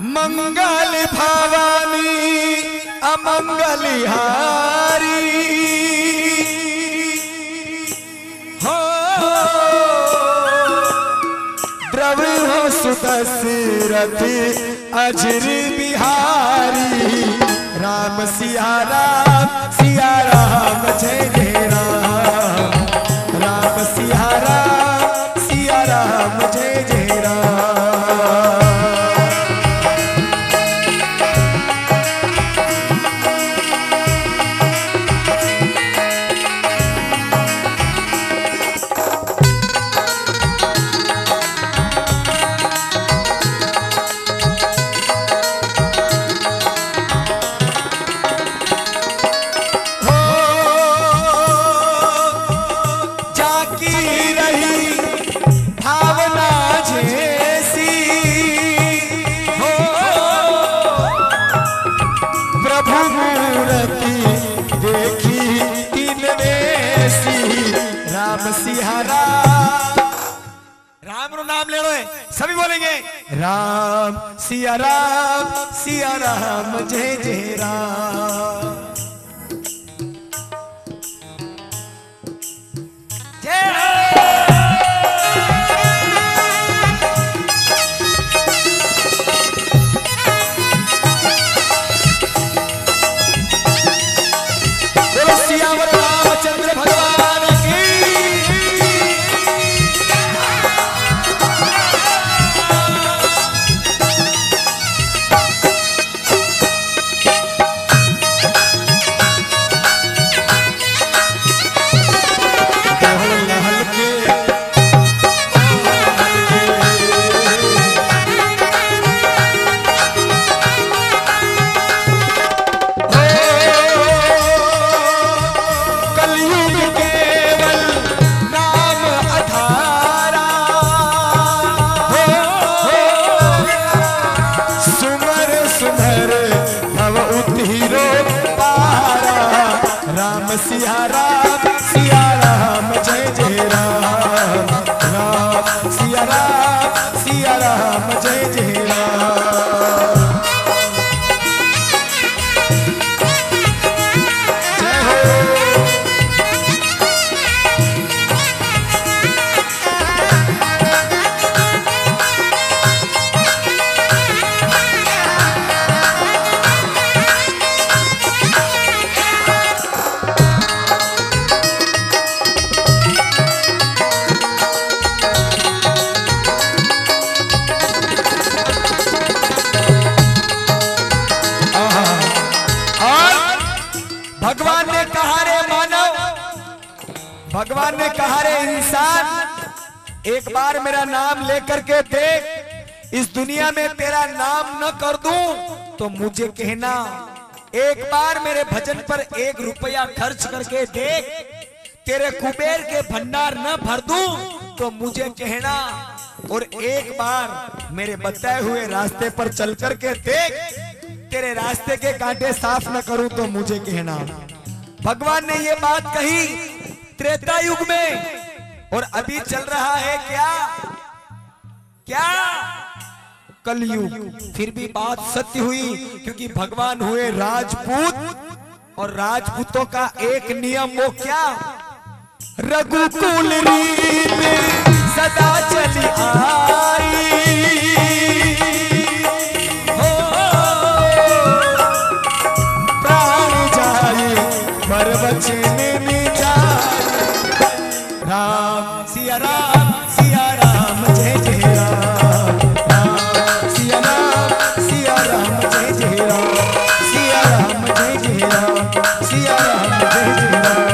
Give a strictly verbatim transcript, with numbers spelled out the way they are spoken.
मंगल भवानी अमंगलिहारी हो द्रवि हो सुदशरथ अजर बिहारी राम सिया राम सिया राम जय जय राम राम सिया राम सिया राम जय जय राम। राम सिया राम राम रो नाम ले लो है सभी बोलेंगे राम सिया राम सिया राम जय जय राम जय बोलो सियावर रामचंद्र भगवान की। राम सिया राम सिया राम जय जय राम राम सिया राम सिया राम जय जय राम। जय हो भगवान ने कहा रे मानव भगवान ने कहा रे इंसान एक बार मेरा नाम लेकर के देख इस दुनिया में तेरा नाम न कर दूं तो मुझे कहना एक बार मेरे भजन पर एक रुपया खर्च करके देख तेरे कुबेर के भंडार न भर दूं तो मुझे कहना और एक बार मेरे बताए हुए रास्ते पर चल करके देख तेरे रास्ते के कांटे साफ न करूं तो मुझे कहना। भगवान ने ये बात कही त्रेता युग में और अभी चल रहा है क्या क्या कलयुग फिर भी बात सत्य हुई क्योंकि भगवान हुए राजपूत और राजपूतों का एक नियम वो क्या रघुकुल रीत सदा चली आई राम सिया राम सिया राम जय जय राम राम सिया राम सिया राम जय जय राम सिया राम जय जय राम सिया राम जय जय राम।